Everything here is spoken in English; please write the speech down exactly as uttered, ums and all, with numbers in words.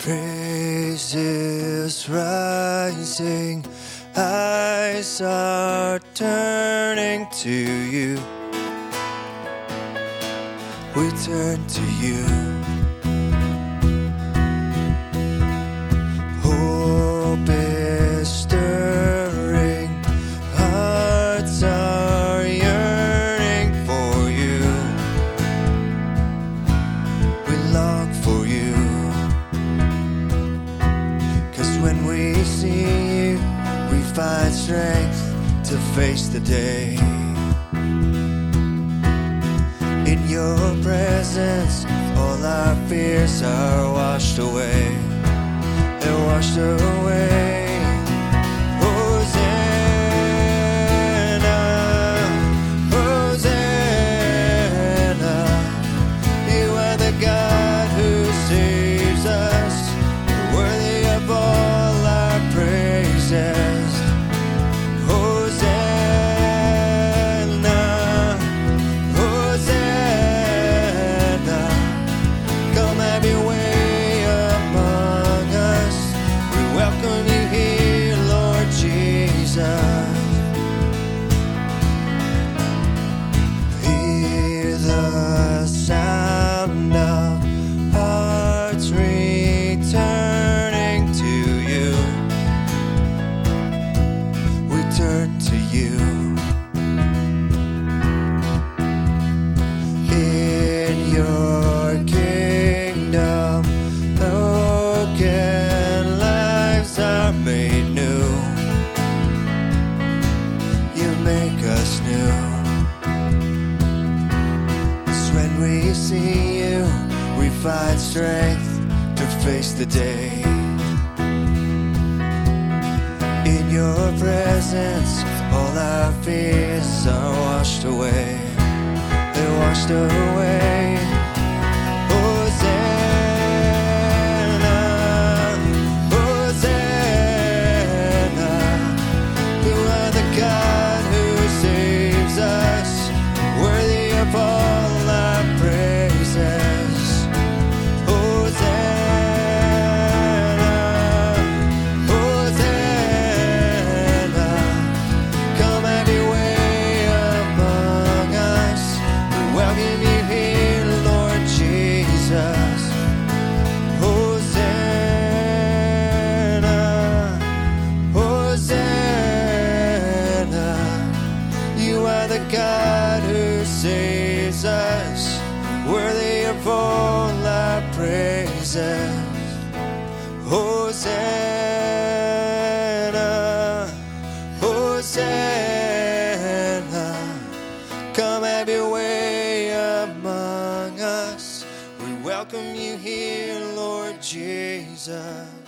Praises rising, eyes are turning to you. We turn to you. Hope is stirring, hearts are yearning for you. We long for you. When we see you, we find strength to face the day. In your presence, all our fears are washed away. They're washed away. Hosanna, Hosanna, you are the God who saves us, worthy of all our praises. Hosanna, Hosanna, come have your way among us. We welcome you here, Lord Jesus. Hear the sound of hearts returning to you. We turn to you. In your kingdom, broken lives are made new. You make us new. It's when we see you, we find strength to face the day. In your presence, all our fears are washed away. They're washed away. Hosanna, Hosanna, you are the God who saves us, worthy of all our praises. Hosanna, Hosanna, come have your way among us. We welcome you here, Lord Jesus. Hosanna, Hosanna, you are the God who saves us, worthy of all our praises. Hosanna, Hosanna, come have your way among us. We welcome you here, Lord Jesus.